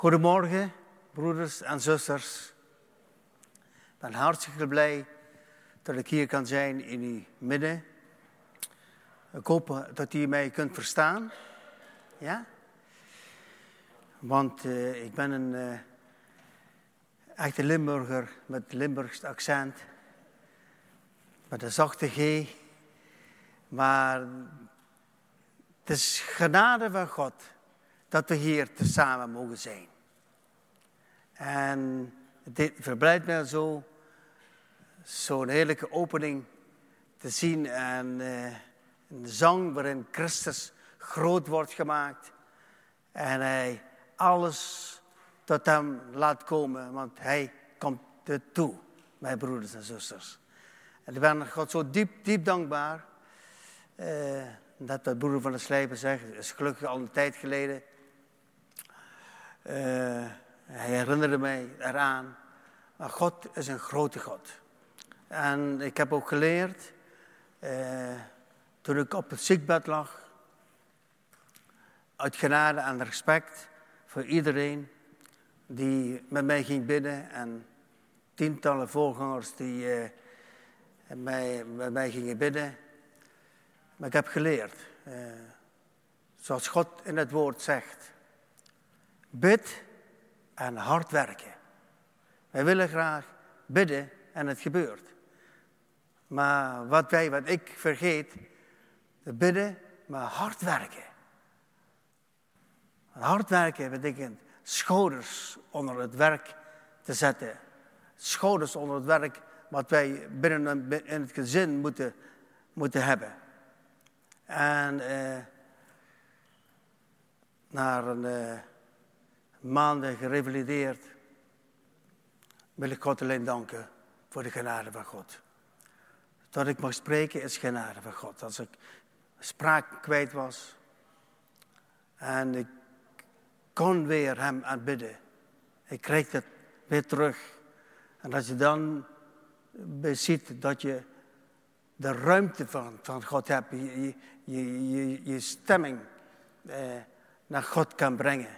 Goedemorgen, broeders en zusters. Ik ben hartstikke blij dat ik hier kan zijn in uw midden. Ik hoop dat u mij kunt verstaan. Ja? Want ik ben een echte Limburger met Limburgs accent. Met een zachte G. Maar het is genade van God dat we hier tezamen mogen zijn. En het verblijdt mij zo, zo'n heerlijke opening te zien en een zang waarin Christus groot wordt gemaakt. En hij alles tot hem laat komen, want hij komt er toe, mijn broeders en zusters. En ik ben God zo diep dankbaar. Dat de broeder van de Slijper zegt, het is gelukkig al een tijd geleden. Hij herinnerde mij eraan. Maar God is een grote God. En ik heb ook geleerd, toen ik op het ziekbed lag, uit genade en respect voor iedereen die met mij ging bidden en tientallen voorgangers die met mij gingen bidden. Maar ik heb geleerd, zoals God in het woord zegt, bid en hard werken. Wij willen graag bidden en het gebeurt. Maar wat ik vergeet, te bidden, maar hard werken. Hard werken betekent schouders onder het werk te zetten. Schouders onder het werk wat wij binnen in het gezin moeten hebben. En na een maanden gerevalideerd wil ik God alleen danken voor de genade van God. Dat ik mag spreken is genade van God. Als ik spraak kwijt was en ik kon weer hem aanbidden. Ik kreeg het weer terug. En als je dan ziet dat je de ruimte van God hebt, je stemming naar God kan brengen.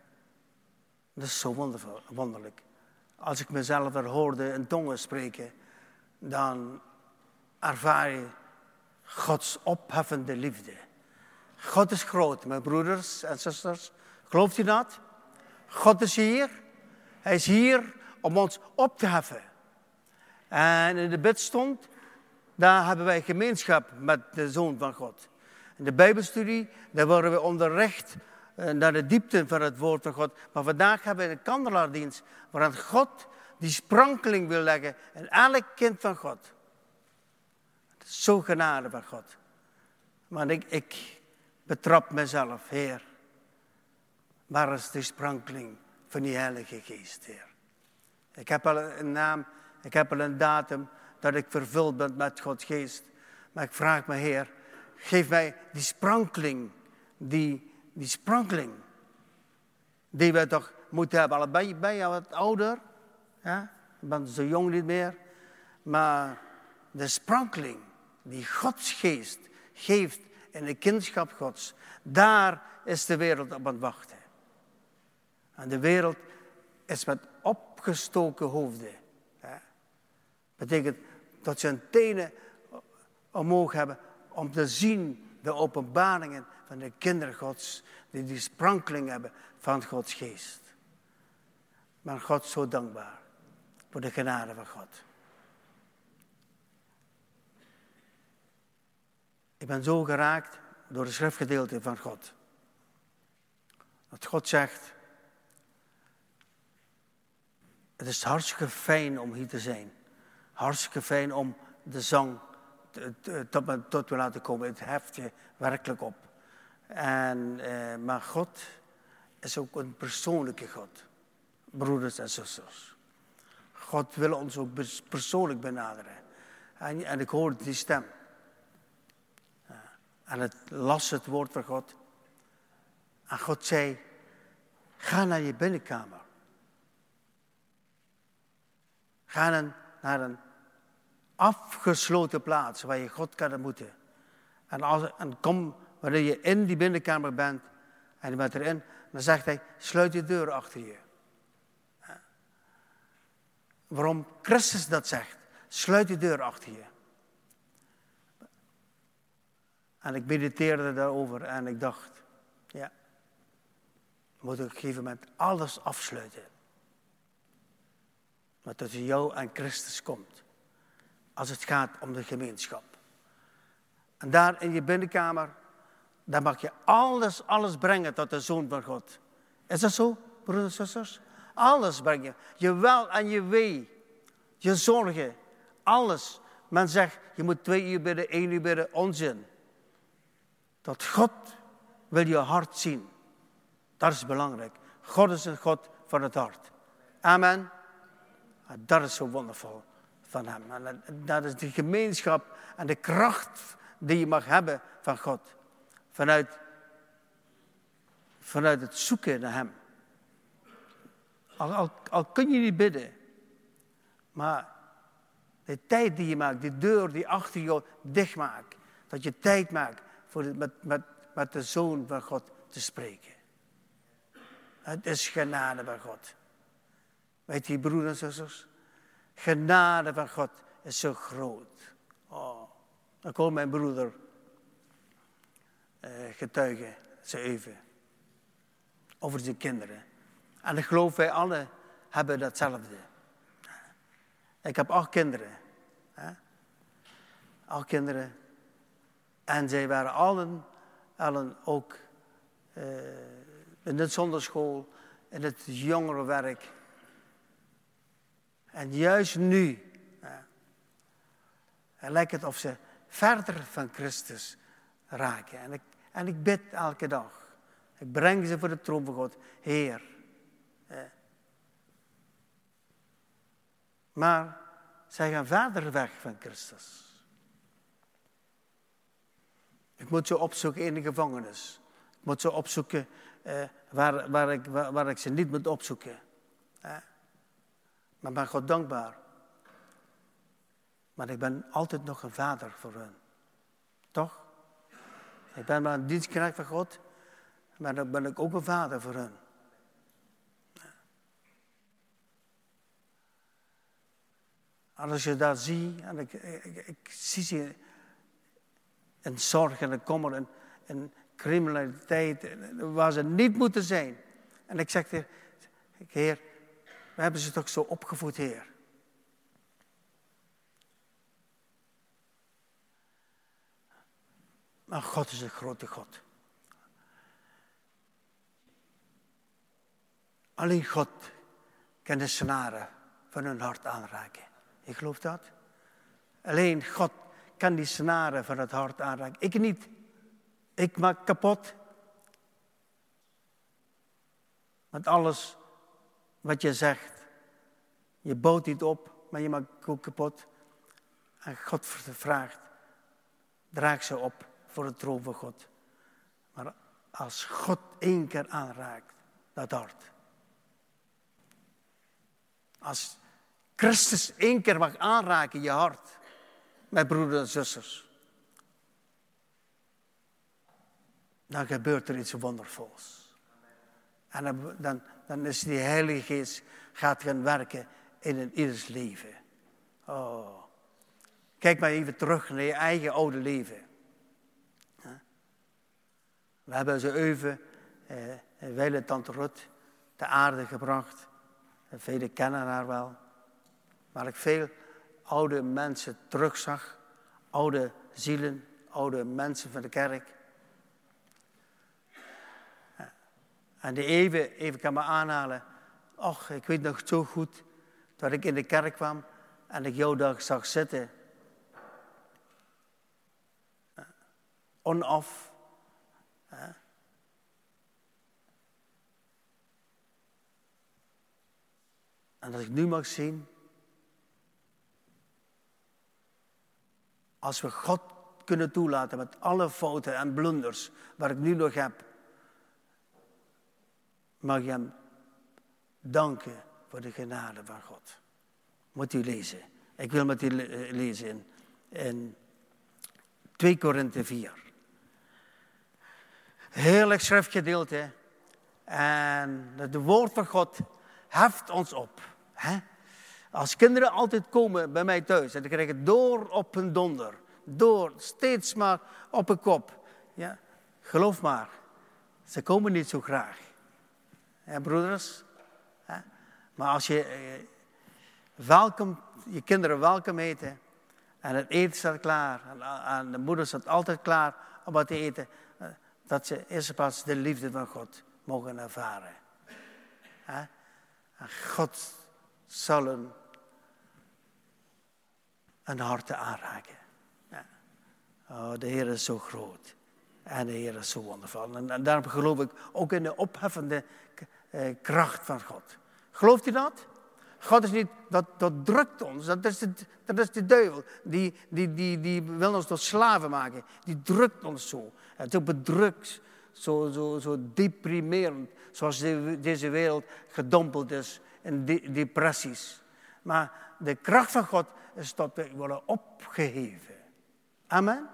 Dat is zo wonderlijk. Als ik mezelf er hoorde in tongen spreken, dan ervaar je Gods opheffende liefde. God is groot, mijn broeders en zusters. Gelooft u dat? God is hier. Hij is hier om ons op te heffen. En in de bidstond, daar hebben wij gemeenschap met de Zoon van God. In de Bijbelstudie, daar worden we onderricht naar de diepte van het woord van God. Maar vandaag hebben we een kandelaardienst waarin God die sprankeling wil leggen in elk kind van God. Het is zo genade van God. Maar ik betrap mezelf, Heer. Waar is die sprankeling van die Heilige Geest, Heer? Ik heb al een naam, ik heb al een datum dat ik vervuld ben met Gods Geest. Maar ik vraag me, Heer, geef mij die sprankeling, die sprankeling die we toch moeten hebben. Al ben je wat ouder, ja? Ik ben zo jong niet meer. Maar de sprankeling die Gods Geest geeft in de kindschap Gods, daar is de wereld op aan het wachten. En de wereld is met opgestoken hoofden. Ja. Betekent dat ze hun tenen omhoog hebben om te zien de openbaringen van de kinderen Gods, die sprankeling hebben van Gods Geest. Maar God is zo dankbaar voor de genade van God. Ik ben zo geraakt door de schriftgedeelte van God. Dat God zegt, het is hartstikke fijn om hier te zijn. Hartstikke fijn om de zang tot we laten komen. Het heft je werkelijk op. Maar God is ook een persoonlijke God. Broeders en zusters. God wil ons ook persoonlijk benaderen. En ik hoorde die stem. En het las het woord van God. En God zei, ga naar je binnenkamer. Ga naar een afgesloten plaats waar je God kan ontmoeten. En kom wanneer je in die binnenkamer bent en je bent erin, Dan zegt hij, sluit je deur achter je. Waarom Christus dat zegt, sluit je deur achter je. En ik mediteerde daarover en ik dacht, ja, moet ik op een gegeven moment alles afsluiten. Wat tussen jou en Christus komt. Als het gaat om de gemeenschap. En daar in je binnenkamer, daar mag je alles brengen tot de Zoon van God. Is dat zo, broeders en zusters? Alles brengen. Je wel en je wee. Je zorgen. Alles. Men zegt, je moet 2 uur bidden, 1 uur bidden. Onzin. Dat God wil je hart zien. Dat is belangrijk. God is een God van het hart. Amen. En dat is zo wondervol van hem. En dat is de gemeenschap en de kracht die je mag hebben van God. Vanuit het zoeken naar hem. Al kun je niet bidden. Maar de tijd die je maakt, die deur die achter je dicht maakt. Dat je tijd maakt met de Zoon van God te spreken. Het is genade van God. Weet je, broeders en zusters? Genade van God is zo groot. Oh, dan komt mijn broeder getuigen, ze even, over zijn kinderen. En ik geloof wij allen hebben datzelfde. Ik heb 8 kinderen. 8 kinderen. En zij waren allen ook in de zondagschool, in het jongerenwerk. En juist nu lijkt het of ze verder van Christus raken. En ik bid elke dag. Ik breng ze voor de troon van God. Heer. Maar zij gaan verder weg van Christus. Ik moet ze opzoeken in de gevangenis. Ik moet ze opzoeken waar ik ze niet moet opzoeken. Maar ik ben God dankbaar. Maar ik ben altijd nog een vader voor hen. Toch? Ik ben maar een dienstknecht van God. Maar dan ben ik ook een vader voor hen. En als je dat ziet, en ik zie ze in zorg en in kommer en criminaliteit, waar ze niet moeten zijn. En ik zeg tegen Heer, we hebben ze toch zo opgevoed, Heer. Maar God is een grote God. Alleen God kan de snaren van hun hart aanraken. Je gelooft dat? Alleen God kan die snaren van het hart aanraken. Ik niet. Ik maak kapot. Met alles wat je zegt. Je bouwt niet op, maar je maakt ook kapot. En God vraagt, draag ze op voor het troon van God. Maar als God 1 keer aanraakt, dat hart. Als Christus 1 keer mag aanraken je hart, mijn broeders en zusters, dan gebeurt er iets wondervols. En dan is die Heilige Geest gaat gaan werken in ieders leven. Oh. Kijk maar even terug naar je eigen oude leven. We hebben zo even wijle tante Rut te aarde gebracht. En velen kennen haar wel. Waar ik veel oude mensen terugzag. Oude zielen, oude mensen van de kerk. En die even kan me aanhalen. Och, ik weet nog zo goed dat ik in de kerk kwam en ik jou daar zag zitten. On-off. En dat ik nu mag zien, als we God kunnen toelaten met alle fouten en blunders, waar ik nu nog heb, mag je hem danken voor de genade van God. Moet u lezen. Ik wil met u lezen in 2 Korinthe 4. Heerlijk schriftgedeelte. En het woord van God heft ons op. Hè? Als kinderen altijd komen bij mij thuis en dan krijgen door op hun donder. Door, steeds maar op een kop. Ja, geloof maar, ze komen niet zo graag. Ja, broeders? Ja? Maar als je je kinderen welkom eten en het eten staat klaar en de moeder staat altijd klaar om wat te eten, dat ze eerst pas de liefde van God mogen ervaren. Ja? En God zal een hart aanraken. Ja. Oh, de Heer is zo groot. En de Heer is zo wondervol. En daarom geloof ik ook in de opheffende kracht van God. Gelooft u dat? God is niet, dat drukt ons. Dat is de duivel. Die wil ons tot slaven maken. Die drukt ons zo. Het is ook bedrukt. Zo deprimerend. Zoals deze wereld gedompeld is in depressies. Maar de kracht van God is dat we worden opgeheven. Amen.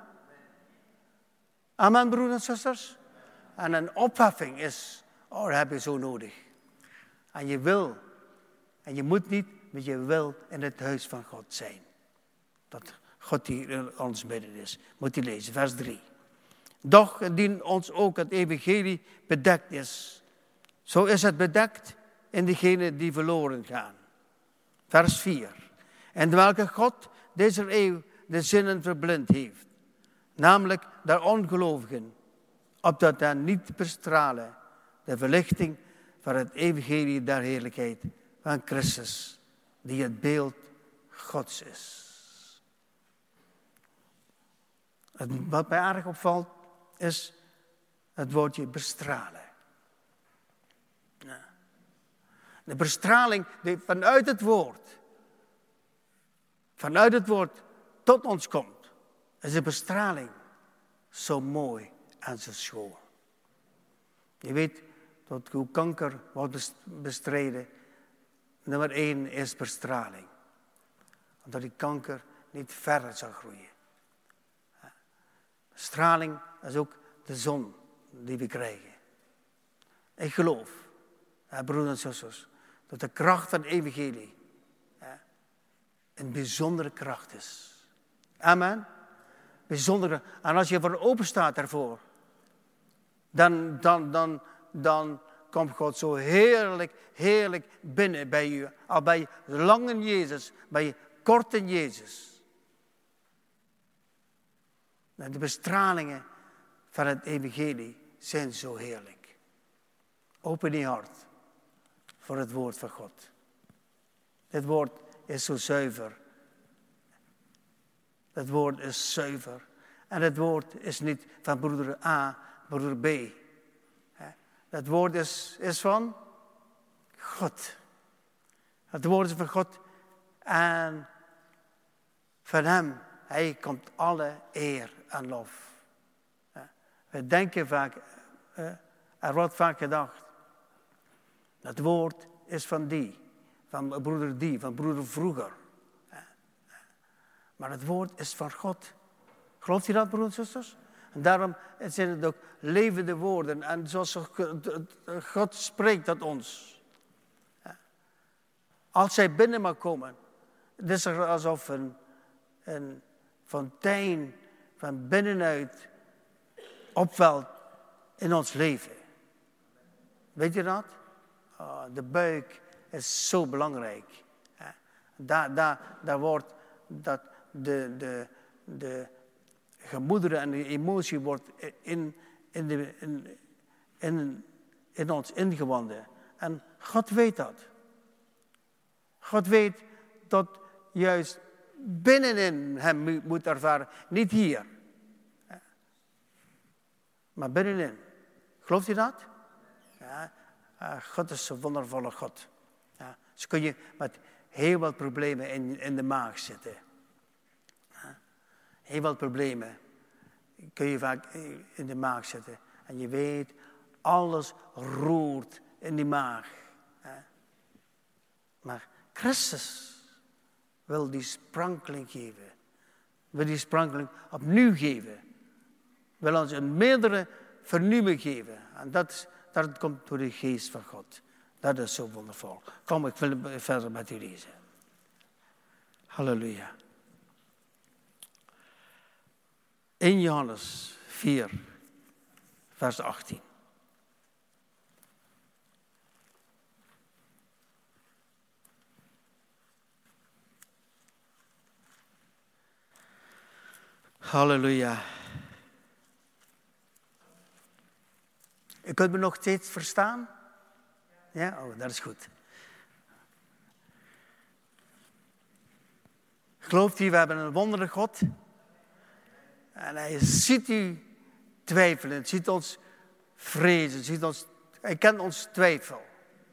Amen, broeders en zusters. En een opheffing is, dat heb je zo nodig. En je wil, en je moet niet, maar je wil in het huis van God zijn. Dat God hier in ons midden is. Moet je lezen, vers 3. Doch indien ons ook het evangelie bedekt is, zo is het bedekt in degenen die verloren gaan. Vers 4. En welke God deze eeuw de zinnen verblind heeft. Namelijk de ongelovigen, opdat hen niet bestralen de verlichting van het evangelie der heerlijkheid van Christus, die het beeld Gods is. Wat mij erg opvalt, is het woordje bestralen. Ja. De bestraling die vanuit het woord tot ons komt, is de bestraling zo mooi en zo schoon. Je weet dat hoe kanker wordt bestreden, nummer 1 is bestraling. Omdat die kanker niet verder zal groeien. Straling is ook de zon die we krijgen. Ik geloof, broeders en zusters, dat de kracht van het evangelie een bijzondere kracht is. Amen. Bijzondere. En als je voor open staat daarvoor, dan komt God zo heerlijk binnen bij je. Al bij je lang in Jezus, bij je kort in Jezus. En de bestralingen van het evangelie zijn zo heerlijk. Open je hart voor het woord van God. Dit woord is zo zuiver. Het woord is zuiver. En het woord is niet van broeder A, broeder B. Het woord is van God. Het woord is van God. En van hem, hij komt alle eer en lof. We denken vaak, er wordt vaak gedacht, het woord is van die, van broeder die, van broeder vroeger. Maar het woord is van God. Gelooft u dat, broeders en zusters? En daarom zijn het ook levende woorden. En zoals God spreekt tot ons. Als zij binnen mag komen, het is er alsof een fontein van binnenuit opwelt in ons leven. Weet je dat? De buik is zo belangrijk. Daar wordt dat de gemoederen en de emotie wordt in ons ingewanden. En God weet dat. God weet dat juist binnenin hem moet ervaren. Niet hier. Maar binnenin. Gelooft u dat? Ja. God is een wondervolle God. Ja. Dus kun je met heel wat problemen in de maag zitten. Heel wat problemen kun je vaak in de maag zitten. En je weet, alles roert in die maag. Maar Christus wil die sprankeling geven. Wil die sprankeling opnieuw geven. Wil ons een meerdere vernieuwing geven. En het komt door de geest van God. Dat is zo wondervol. Kom, ik wil verder met u lezen. Halleluja. 1 Johannes 4, vers 18. Halleluja. U kunt me nog steeds verstaan? Ja? Oh, dat is goed. Gelooft u, we hebben een wonderlijke God. En hij ziet u twijfelen, ziet ons vrezen, hij kent ons twijfel.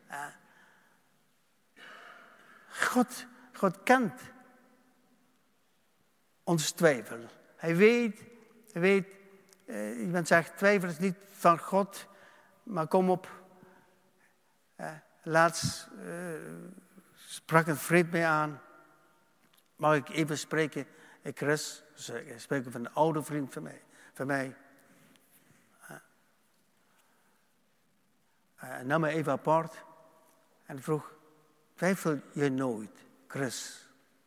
God kent ons twijfel. Hij weet, iemand zegt, twijfel is niet van God, maar kom op. Laatst sprak een vriend mij aan. Mag ik even spreken? Chris, ik spreek van een oude vriend van mij. Hij nam me even apart en vroeg, twijfel je nooit, Chris?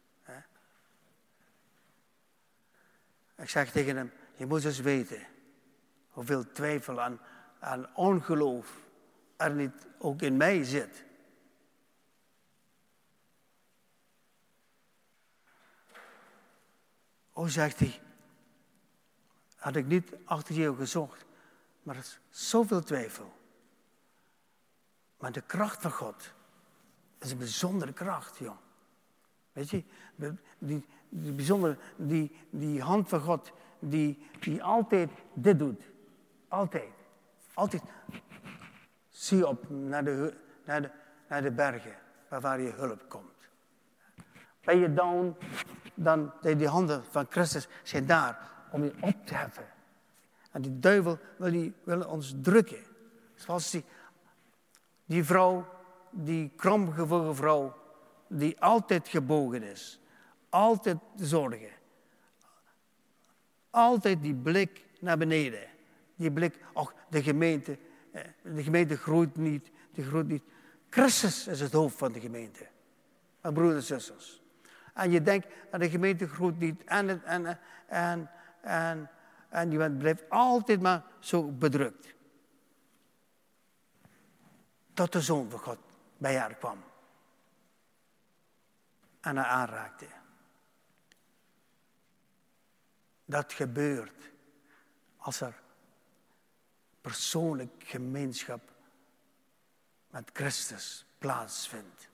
Ik zeg tegen hem, je moet eens weten hoeveel twijfel aan ongeloof er niet ook in mij zit. Oh, zegt hij, had ik niet achter je gezocht, maar er is zoveel twijfel. Maar de kracht van God is een bijzondere kracht, jong. Weet je, die bijzondere, die hand van God, die altijd dit doet. Altijd. Zie je op naar de bergen, waar je hulp komt. Ben je down, dan zijn die handen van Christus zijn daar om je op te heffen. En die duivel wil ons drukken. Zoals die vrouw, die kromgevoelige vrouw, die altijd gebogen is. Altijd zorgen. Altijd die blik naar beneden. Die blik, de gemeente groeit niet. Christus is het hoofd van de gemeente. Mijn broeders en zusters. En je denkt, de gemeente groeit niet. En die blijft altijd maar zo bedrukt. Tot de Zoon van God bij haar kwam. En haar aanraakte. Dat gebeurt als er persoonlijk gemeenschap met Christus plaatsvindt.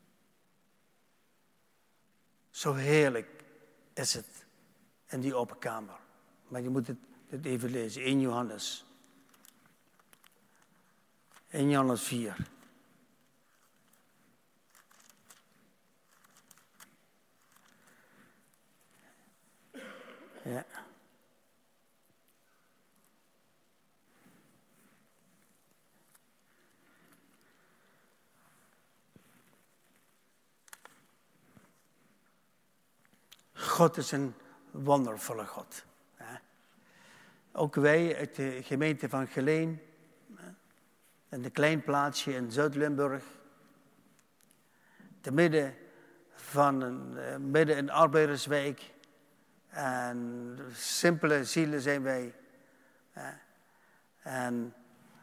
Zo heerlijk is het in die open kamer. Maar je moet het even lezen. 1 Johannes. 1 Johannes 4. Ja. God is een wondervolle God. Ook wij uit de gemeente van Geleen, in een klein plaatsje in Zuid-Limburg, te midden in arbeiderswijk, en simpele zielen zijn wij. En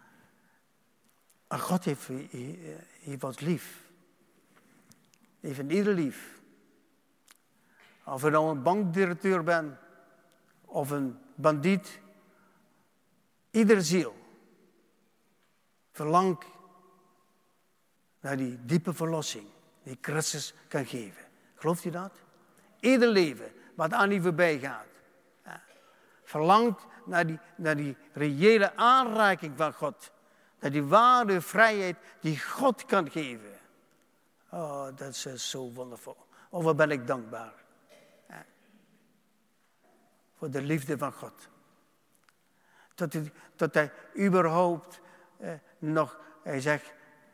God heeft ons lief. Heeft een ieder lief. Of je nou een bankdirecteur bent, of een bandiet, iedere ziel verlangt naar die diepe verlossing die Christus kan geven. Gelooft u dat? Ieder leven wat aan u voorbij gaat, verlangt naar die reële aanraking van God. Naar die ware vrijheid die God kan geven. Oh, dat is zo wondervol. Oh, wat ben ik dankbaar. Voor de liefde van God. Tot hij überhaupt nog, hij zegt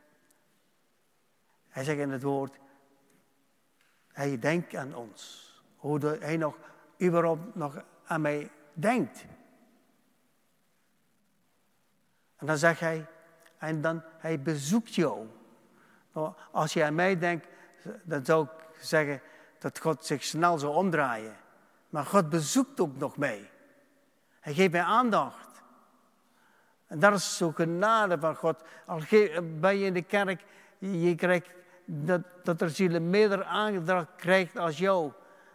in het woord, hij denkt aan ons. Hoe hij nog überhaupt nog aan mij denkt. En dan zegt hij, En dan, hij bezoekt jou. Nou, als je aan mij denkt, dan zou ik zeggen dat God zich snel zou omdraaien. Maar God bezoekt ook nog mij. Hij geeft mij aandacht. En dat is zo'n genade van God. Al ben je in de kerk, je krijgt dat er zielen meer aandacht krijgt als jou.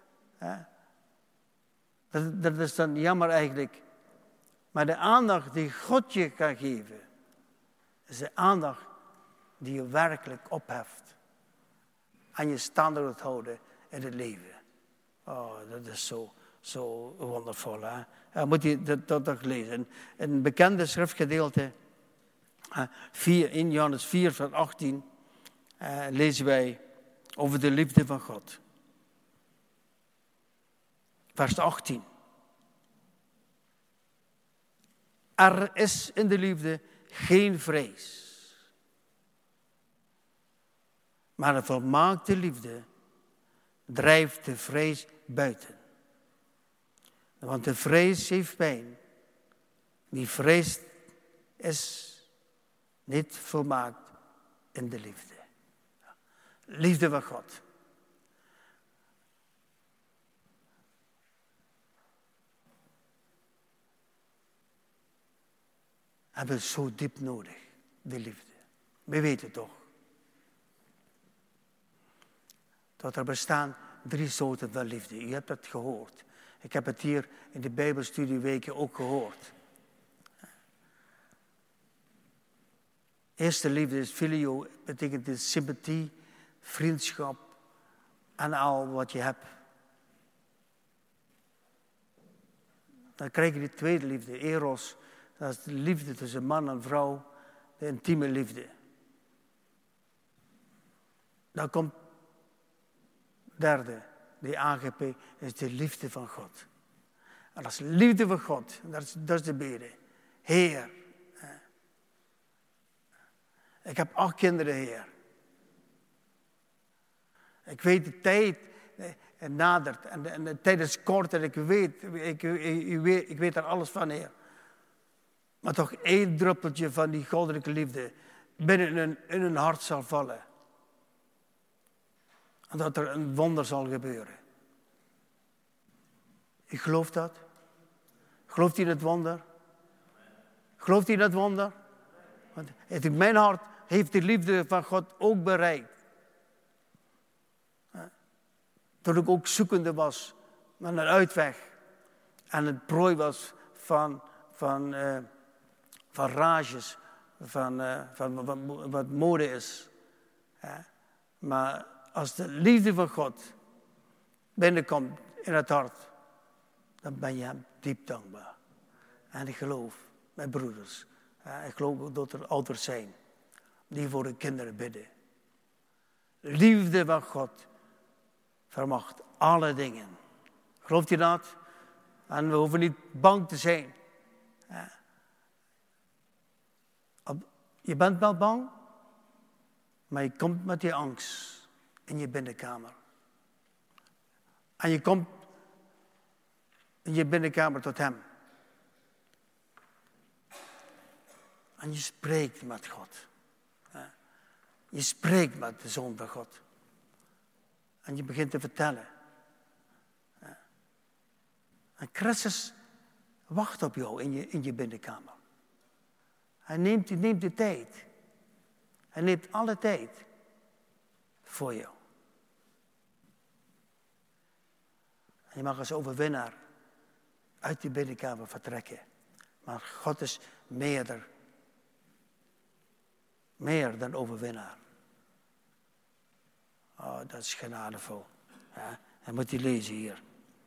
Dat is dan jammer eigenlijk. Maar de aandacht die God je kan geven, is de aandacht die je werkelijk opheft. En je staande wilt houden in het leven. Oh, dat is zo wondervol. Hè? Moet je dat nog lezen. Een bekende schriftgedeelte, in Johannes 4 vers 18, lezen wij over de liefde van God. Vers 18. Er is in de liefde geen vrees. Maar een volmaakte liefde drijft de vrees buiten. Want de vrees heeft pijn. Die vrees is niet volmaakt in de liefde. Liefde van God. Hebben we zo diep nodig, de liefde. We weten toch. Dat er bestaan 3 soorten van liefde. U hebt het gehoord. Ik heb het hier in de Bijbelstudieweken ook gehoord. Eerste liefde is filio, betekent de sympathie, vriendschap en al wat je hebt. Dan krijg je de tweede liefde, eros. Dat is de liefde tussen man en vrouw, de intieme liefde. Dan komt derde, de agape, is de liefde van God. En dat is de liefde van God, dat is de bede. Heer. Ik heb 8 kinderen, Heer. Ik weet de tijd nadert en de tijd is kort en ik weet er alles van, Heer. Maar toch 1 druppeltje van die goddelijke liefde binnen in hun hart zal vallen. En dat er een wonder zal gebeuren. Ik geloof dat. Gelooft u in het wonder? Gelooft u in het wonder? Want in mijn hart heeft de liefde van God ook bereikt. Toen ik ook zoekende was naar een uitweg. En het prooi was van rages, van wat mode is. Maar als de liefde van God binnenkomt in het hart, dan ben je hem diep dankbaar. En ik geloof, mijn broeders, ik geloof ook dat er ouders zijn die voor hun kinderen bidden. Liefde van God vermag alle dingen. Gelooft u dat? En we hoeven niet bang te zijn. Je bent wel bang, maar je komt met die angst in je binnenkamer. En je komt in je binnenkamer tot hem. En je spreekt met God. Je spreekt met de Zoon van God. En je begint te vertellen. En Christus wacht op jou in je binnenkamer. Hij neemt de tijd. Hij neemt alle tijd voor jou. En je mag als overwinnaar uit die binnenkamer vertrekken. Maar God is meer dan overwinnaar. Oh, dat is genadevol. Ja, dat moet je lezen hier.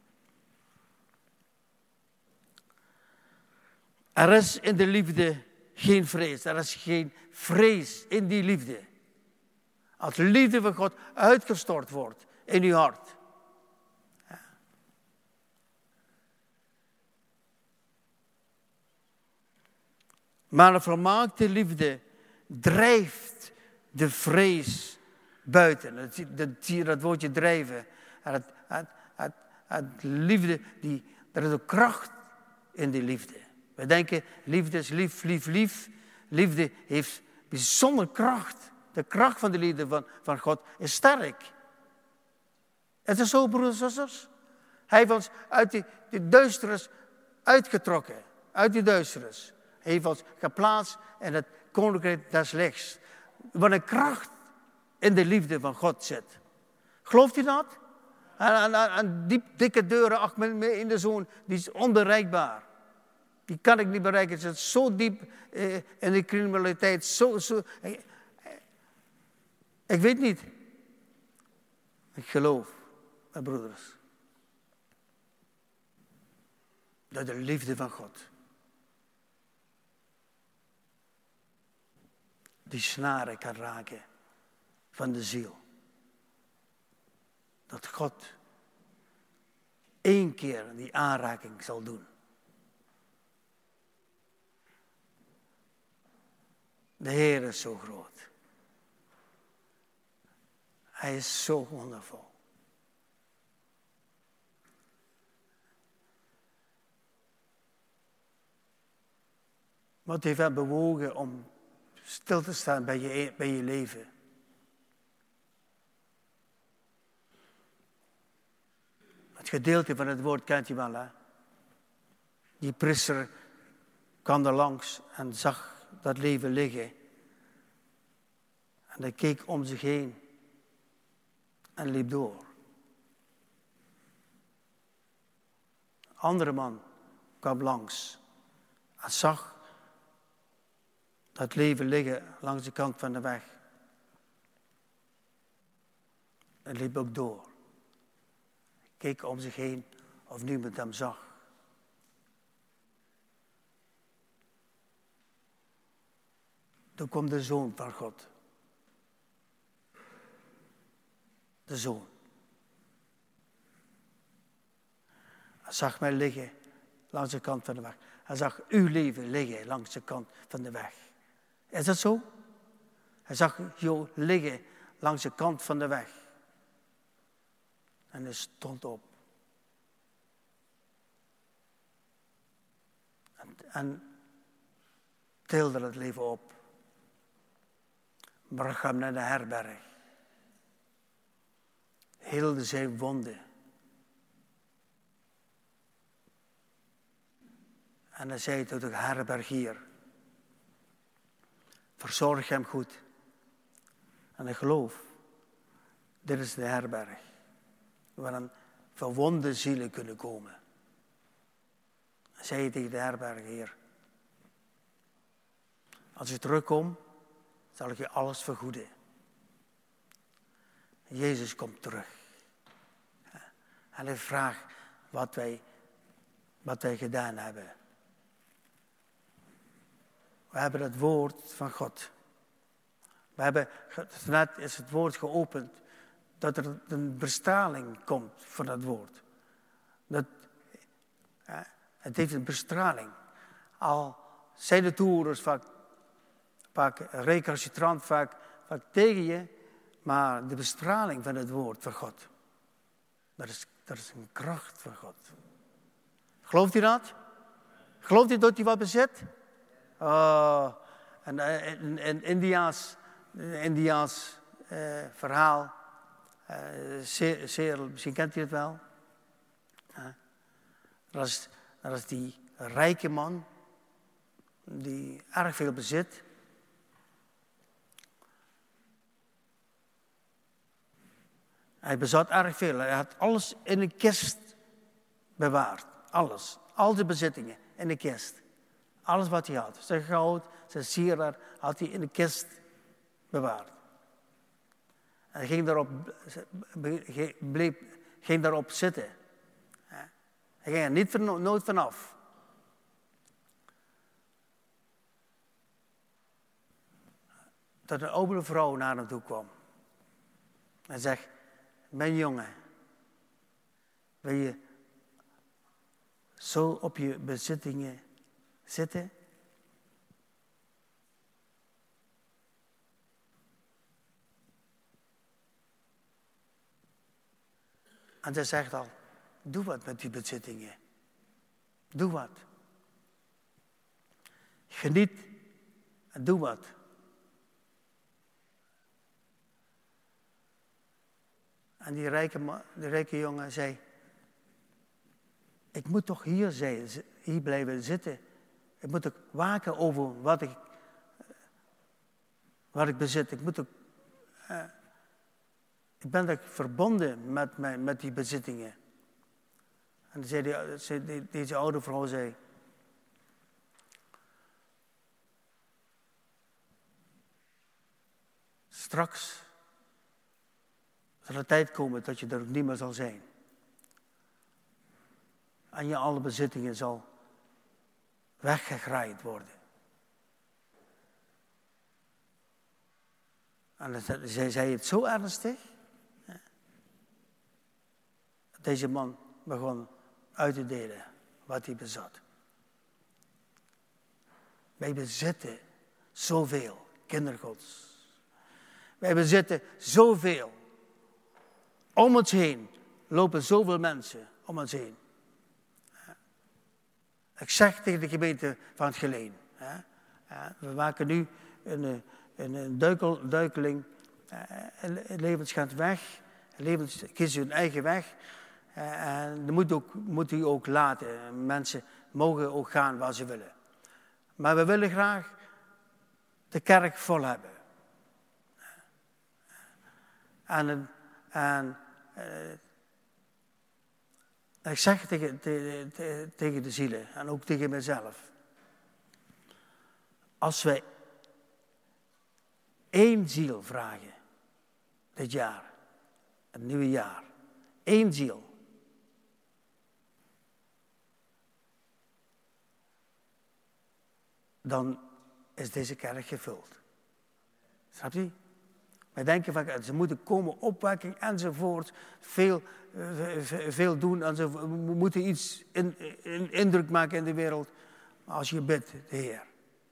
Er is in de liefde geen vrees. Er is geen vrees in die liefde. Als de liefde van God uitgestort wordt in uw hart. Ja. Maar een volmaakte liefde drijft de vrees buiten. Dat woordje drijven. Het liefde, er is ook kracht in die liefde. We denken, liefde is lief. Liefde heeft bijzondere kracht. De kracht van de liefde van God is sterk. Het is zo, broeders en zusters. Hij heeft ons uit die duisternis uitgetrokken. Uit die duisternis. Hij heeft ons geplaatst in het koninkrijk des lichts. Wat een kracht in de liefde van God zit. Gelooft u dat? En dikke deuren achter me in de zoon, die is onbereikbaar. Die kan ik niet bereiken. Het zit zo diep in de criminaliteit. Zo. Ik weet niet. Ik geloof, mijn broeders. Dat de liefde van God. Die snaren kan raken van de ziel. Dat God 1 keer die aanraking zal doen. De Heer is zo groot. Hij is zo wondervol. Wat heeft hem bewogen om stil te staan bij je leven? Het gedeelte van het woord kent je wel, hè? Die priester kwam er langs en zag dat leven liggen. En hij keek om zich heen en liep door. Een andere man kwam langs en zag dat leven liggen langs de kant van de weg. En liep ook door. Keek om zich heen of niemand hem zag. Toen kwam de Zoon van God. De Zoon. Hij zag mij liggen langs de kant van de weg. Hij zag uw leven liggen langs de kant van de weg. Is dat zo? Hij zag jou liggen langs de kant van de weg. En hij stond op. En tilde het leven op. Bracht hem naar de herberg. Heelde zijn wonden. En hij zei tot de herbergier: verzorg hem goed. En ik geloof, dit is de herberg. Waar een verwonde zielen kunnen komen. En zei tegen de herbergier: als je terugkomt, zal ik je alles vergoeden. Jezus komt terug. En hij vraagt wat wij gedaan hebben. We hebben het woord van God. Net is het woord geopend dat er een bestraling komt van het woord. Het heeft een bestraling. Al zijn de toerers vaak recalcitrant, vaak tegen je, maar de bestraling van het woord van God, dat is een kracht van God. Gelooft u dat? Gelooft u dat hij wat bezit? Een Indiaas verhaal, zeer, misschien kent u het wel. Dat is die rijke man die erg veel bezit. Hij bezat erg veel. Hij had alles in een kist bewaard. Alles. Al zijn bezittingen in een kist. Alles wat hij had. Zijn goud, zijn sieraad had hij in de kist bewaard. En hij ging daarop zitten. Hij ging er nooit vanaf. Dat een oude vrouw naar hem toe kwam. En zegt: mijn jongen, wil je zo op je bezittingen zitten? En zij zegt al: doe wat met die bezittingen. Doe wat. Geniet en doe wat. En die rijke jongen zei, ik moet toch hier blijven zitten. Ik moet ook waken over wat ik bezit. Ik ben ook verbonden met die bezittingen. En deze oude vrouw zei, straks zal de tijd komen dat je er ook niet meer zal zijn. En je alle bezittingen zal weggegraaid worden. En zij zei het zo ernstig. Dat deze man begon uit te delen wat hij bezat. Wij bezitten zoveel, kinderen Gods. Wij bezitten zoveel. Om ons heen lopen zoveel mensen om ons heen. Ik zeg tegen de gemeente van het Geleen. We maken nu een duikeling. Levens gaat weg. Levens kiezen hun eigen weg. En dat moet u ook laten. Mensen mogen ook gaan waar ze willen. Maar we willen graag de kerk vol hebben. En ik zeg tegen de zielen en ook tegen mezelf. Als wij 1 ziel vragen, dit jaar, het nieuwe jaar, 1 ziel. Dan is deze kerk gevuld. Snap je? Wij denken van, ze moeten komen, opwekking enzovoort, veel doen. En we moeten iets indruk maken in de wereld. Maar als je bidt, de Heer.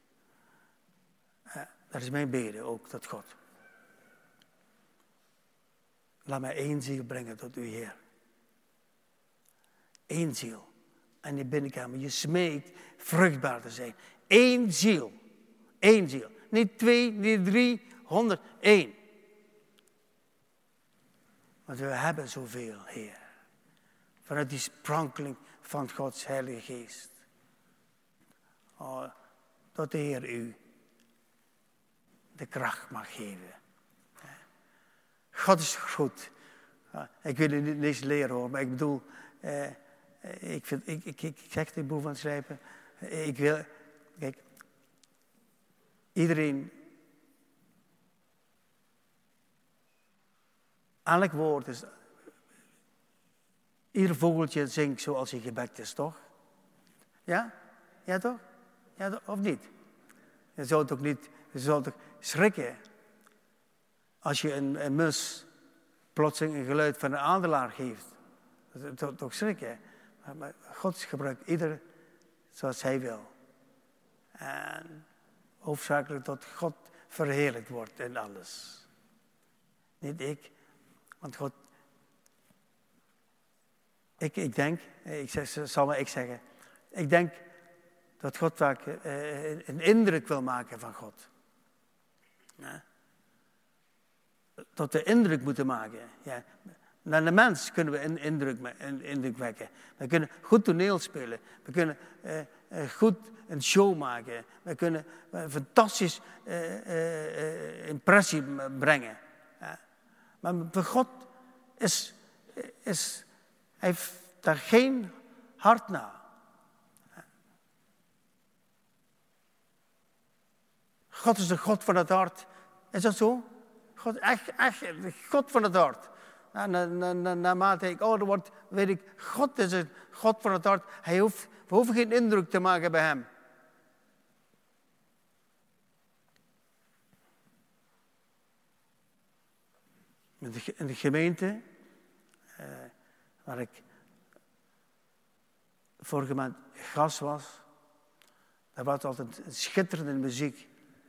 Dat is mijn bede ook tot God. Laat mij 1 ziel brengen tot u, Heer. 1 ziel. En je binnenkamer, je smeekt vruchtbaar te zijn. 1 ziel. 1 ziel. Niet 2, niet 3, 100, 1. Want we hebben zoveel, Heer. Vanuit die sprankeling van Gods Heilige Geest. Dat de Heer u de kracht mag geven. God is goed. Ik wil u niet niks leren hoor, maar ik bedoel, ik zeg dit boek van het schrijven. Kijk, iedereen, elk woord is, ieder vogeltje zingt zoals hij gebekt is, toch? Ja? Ja toch? Ja, toch? Of niet? Je zou toch schrikken als je een mus plotseling een geluid van een adelaar geeft. Dat is toch schrikken. Maar God gebruikt ieder zoals hij wil. En hoofdzakelijk dat God verheerlijkt wordt in alles. Niet ik, want God... Ik denk dat God vaak een indruk wil maken van God. Ja. Dat we indruk moeten maken. Ja. Naar de mens kunnen we een indruk wekken. We kunnen goed toneel spelen. We kunnen goed een show maken. We kunnen een fantastisch impressie brengen. Ja. Maar voor God hij heeft daar geen hart naar. God is de God van het hart. Is dat zo? God, echt de God van het hart. Naarmate ik ouder word, weet ik, God is een God van het hart. We hoeven geen indruk te maken bij hem. In de gemeente, waar ik vorige maand gast was, daar was altijd schitterende muziek.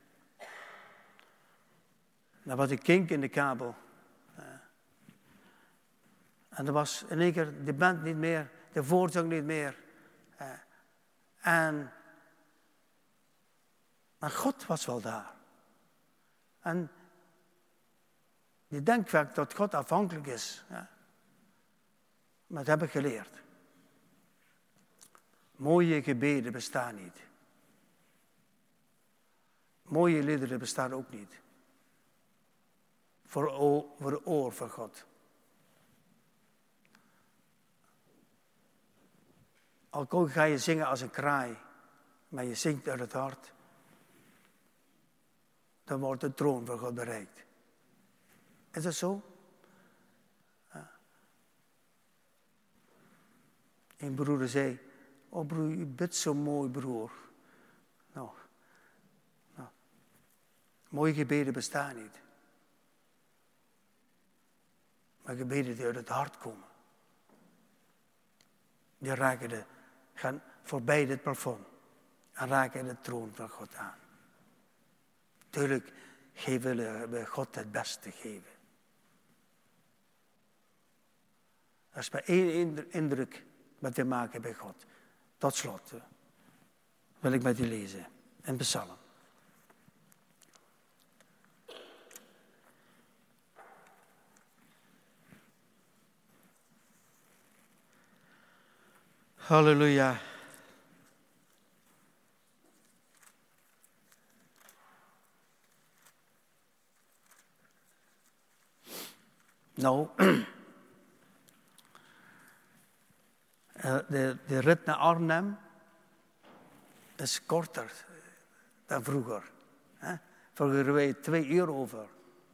Daar was een kink in de kabel. En er was in één keer de band niet meer, de voorzang niet meer. Maar God was wel daar. En Je denkt vaak dat God afhankelijk is. Ja. Maar dat heb ik geleerd. Mooie gebeden bestaan niet. Mooie liederen bestaan ook niet. Voor de oor van God. Al ga je zingen als een kraai, maar je zingt uit het hart. Dan wordt de troon van God bereikt. Is dat zo? Ja. Een broeder zei, oh broer, je bidt zo mooi, broer. Nou. Mooie gebeden bestaan niet. Maar gebeden die uit het hart komen. Die gaan voorbij dit plafond. En raken de troon van God aan. Tuurlijk willen we God het beste geven. Dat is maar één indruk wat we maken bij God. Tot slot wil ik met u lezen in Psalm. Halleluja. Nou, de rit naar Arnhem is korter dan vroeger. Vroeger reed je 2 uur over.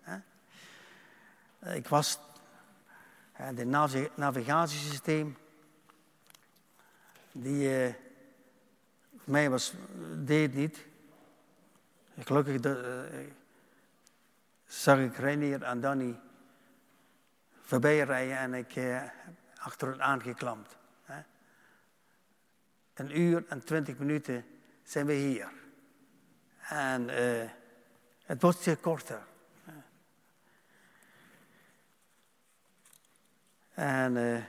Ik was het navigatiesysteem die voor mij deed niet. Gelukkig zag ik Reinier en Danny voorbij rijden en ik achter hen aangeklampt. 1 uur en 20 minuten zijn we hier. En het wordt steeds korter. En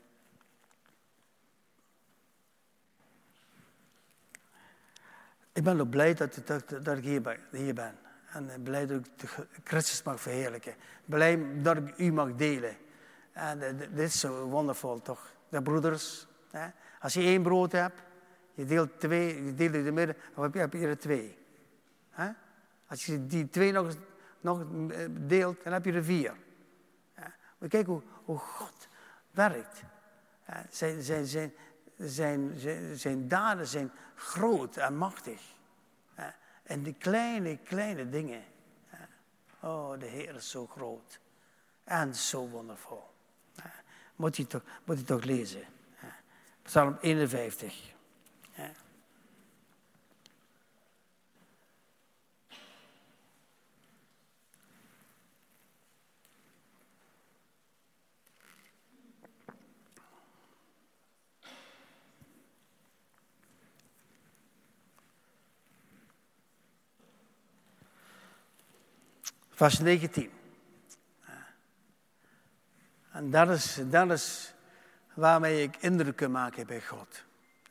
ik ben ook blij dat ik hier ben. En blij dat ik Christus mag verheerlijken. Blij dat ik u mag delen. En dit is zo wondervol toch. De broeders. Als je 1 brood hebt. Je deelt 2. Je deelt in de midden. Dan heb je er 2. Als je die 2 nog deelt. Dan heb je er 4. Maar kijk hoe God werkt. Zijn daden zijn groot en machtig. En die kleine dingen. Oh, de Heer is zo groot. En zo wondervol. Moet je toch lezen. Psalm 51. Vers 19. En dat is waarmee ik indruk kan maken bij God.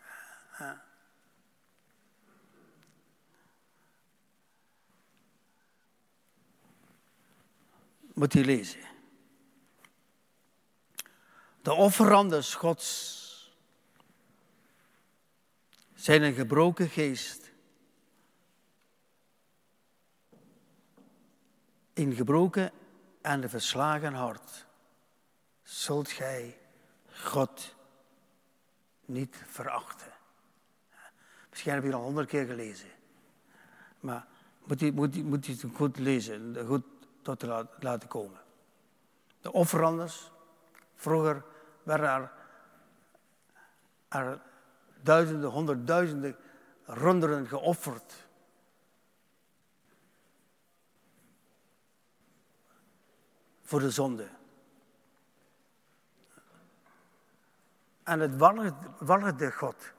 Moet je lezen. De offerandes Gods zijn een gebroken geest. Een gebroken en een verslagen hart. Zult gij God niet verachten. Misschien heb je het al 100 keer gelezen. Maar moet je het goed lezen. Goed tot laten komen. De offerandes. Vroeger werden er duizenden, 100.000 runderen geofferd. Voor de zonde. En het walgde God.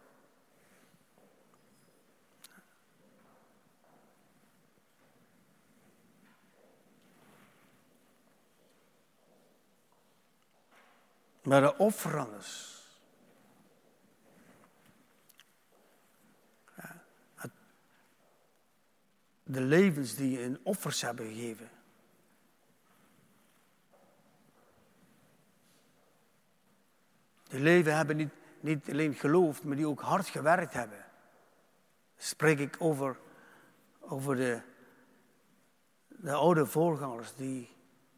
Maar de offerandes. De levens die in offers hebben gegeven. Die leven hebben niet alleen geloofd, maar die ook hard gewerkt hebben. Spreek ik over de oude voorgangers die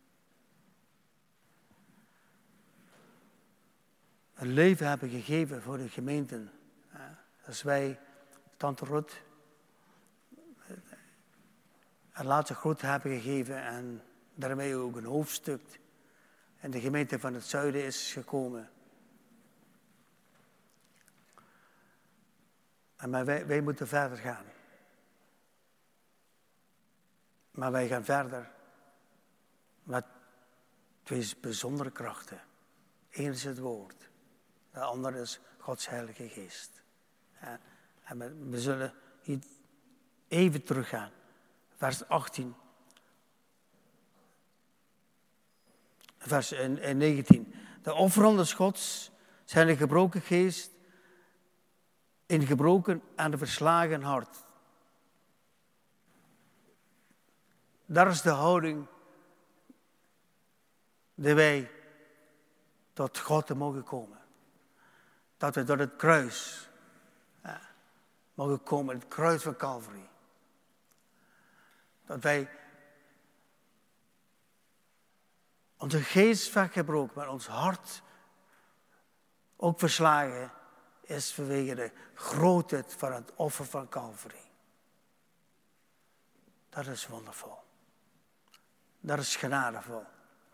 een leven hebben gegeven voor de gemeenten. Als wij, tante Ruth, een laatste groet hebben gegeven en daarmee ook een hoofdstuk in de gemeente van het zuiden is gekomen. Maar wij moeten verder gaan. Maar wij gaan verder met twee bijzondere krachten. Eén is het woord. De andere is Gods Heilige Geest. En we zullen hier even teruggaan. Vers 18. Vers 19. De offerandes Gods zijn een gebroken geest, een gebroken en een verslagen hart. Daar is de houding die wij tot God mogen komen. Dat we door het kruis mogen komen, het kruis van Calvary. Dat wij onze geest weggebroken, maar ons hart ook verslagen is vanwege de grootheid van het offer van Calvary. Dat is wondervol. Dat is genadevol.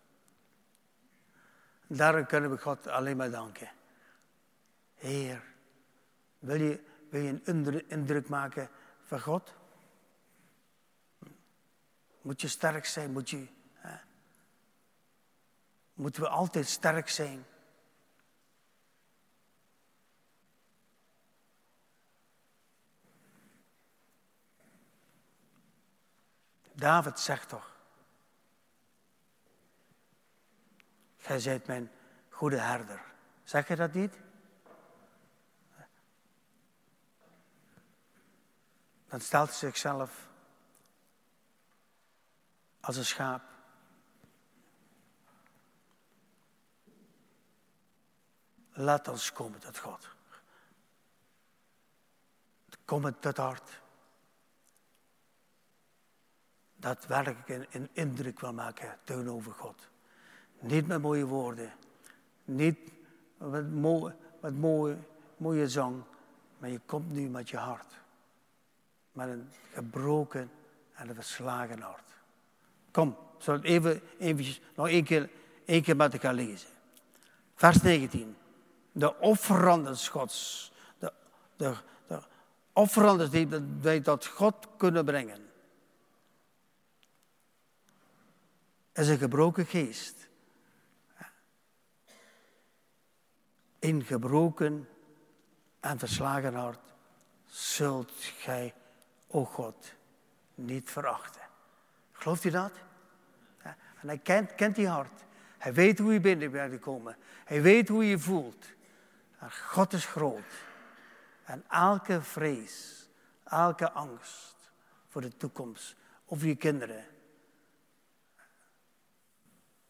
Daarom kunnen we God alleen maar danken. Heer, wil je een indruk maken van God? Moet je sterk zijn? Moeten we altijd sterk zijn? David zegt toch: Gij zijt mijn goede herder. Zeg je dat niet? Dan stelt hij zichzelf als een schaap. Laat ons komen tot God. Komen tot hart. Dat werkelijk een indruk wil maken tegenover God. Niet met mooie woorden. Niet met mooie zang. Maar je komt nu met je hart. Met een gebroken en een verslagen hart. Kom, zullen we even nog één keer met elkaar lezen. Vers 19. De offerandes Gods. De offerandes die wij tot God kunnen brengen. Is een gebroken geest. In gebroken en verslagen hart zult gij, o God, niet verachten. Gelooft u dat? Ja, en hij kent die hart. Hij weet hoe je binnen bent gekomen. Hij weet hoe je voelt. En God is groot. En elke vrees, elke angst voor de toekomst, over je kinderen,